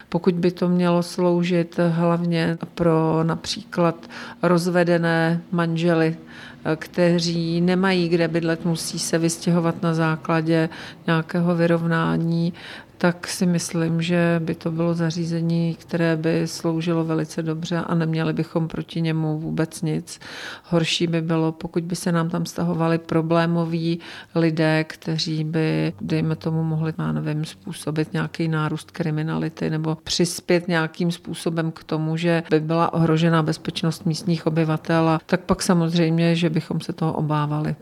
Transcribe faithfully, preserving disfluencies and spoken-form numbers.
Pokud by to mělo sloužit hlavně pro například rozvedené manžely, kteří nemají kde bydlet, musí se vystěhovat na základě nějakého vyrovnání, tak si myslím, že by to bylo zařízení, které by sloužilo velice dobře a neměli bychom proti němu vůbec nic. Horší by bylo, pokud by se nám tam stahovali problémoví lidé, kteří by, dejme tomu, mohli, já nevím, způsobit nějaký nárůst kriminality nebo přispět nějakým způsobem k tomu, že by byla ohrožena bezpečnost místních obyvatel, a tak pak samozřejmě, že bychom se toho obávali.